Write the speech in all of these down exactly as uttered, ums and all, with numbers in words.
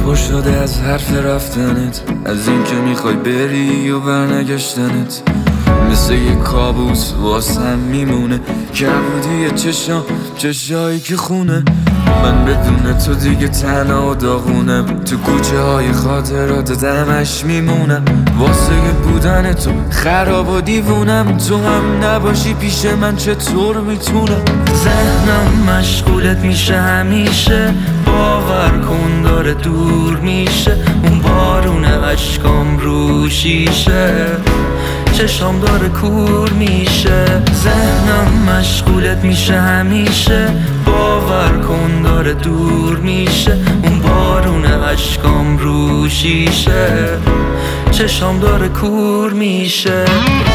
پر شده از حرف رفتنت، از این که میخوای بری و برنگشتنت. مثل یه کابوس واسم میمونه که بودی چشام چشایی که خونه. من بدون تو دیگه تنها و داغونم، تو کوچه های خاطرات دمش میمونم. واسه بودن تو خراب و دیوونم، تو هم نباشی پیش من چطور میتونم. ذهنم مشغولت میشه همیشه، باور کن داره دور میشه. اون بارون اشکام رو شیشه، چشام داره کور میشه. ذهنم مشغولت میشه همیشه، باور کن داره دور میشه. اون بارون اشکام رو شیشه، چشام داره کور میشه.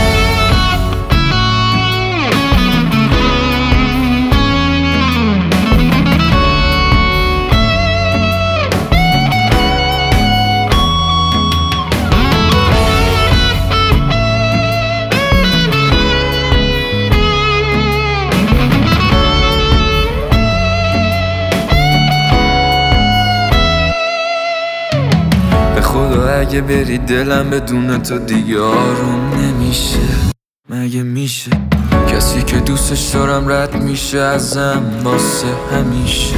خدا اگه بری دلم بدون تو دیگه آروم نمیشه. مگه میشه کسی که دوستش دارم رد میشه ازم واسه همیشه؟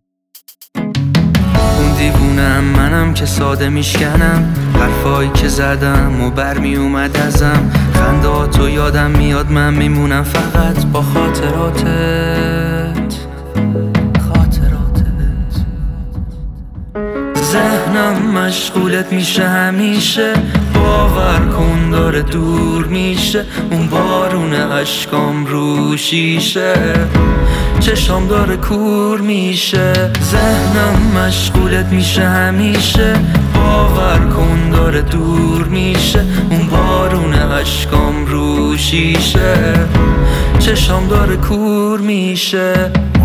اون دیوونم منم که ساده میشکنم، حرفایی که زدم و برمی اومد ازم. خنداتو یادم میاد من میمونم فقط با خاطراتت. ذهنم مشغولت میشه همیشه، باور کن داره دور میشه. اون بارون اشکام رو شیشه، چشام داره کور میشه. ذهنم مشغولت میشه همیشه، باور کن داره دور میشه. اون بارون اشکام رو شیشه، چشام داره کور میشه.